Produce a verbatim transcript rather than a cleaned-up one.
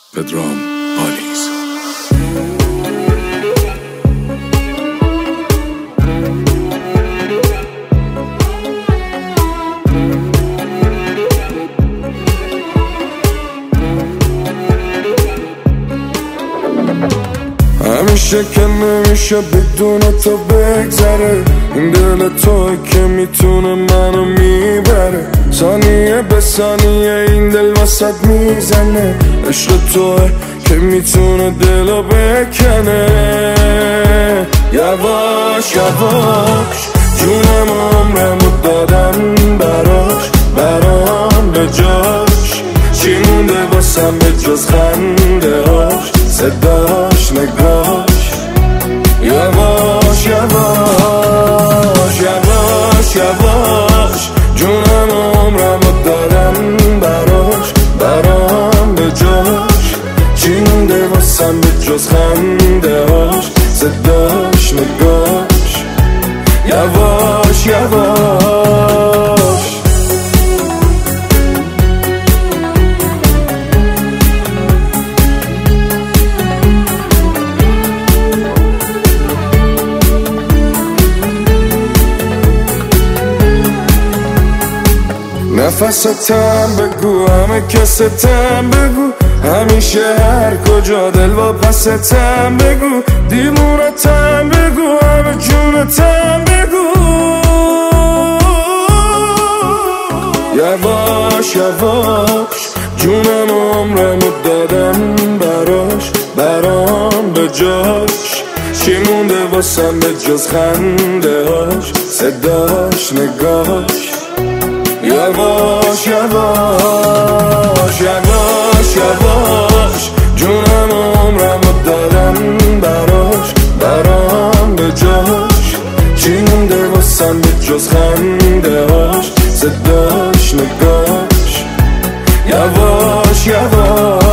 پدرام پالیز. همیشه که نمیشه بدون تو بگذره، این دل توی که میتونه منو میبره. ثانیه به ثانیه این دل واسد میزنه، عشق توی که میتونه دلو بکنه. یواش یواش جونم عمرمو دادم براش، برام به جاش. چی مونده واسم به جز خنده هاش، صداش، نگاش. یواش یواش یواش یواش جونم عمرمو دادم براش، برام به جاش. چی مونده واسم به جز خنده هاش، صداش، نگاش. یواش یواش نفستم بگو، همه کستم بگو، همیشه هر کجا دل و پستم بگو. دیوونتم بگو، همه جونتم بگو. یواش یواش جونم عمرمو دادم براش، برام به جاش. چی مونده واسم به جز خنده هاش، صداش، نگاش. یواش یواش یواش یواش جونم عمرمو دادم براش، برام به جاش. چی مونده واسم به جز خنده هاش، صداش، نگاش. یواش یواش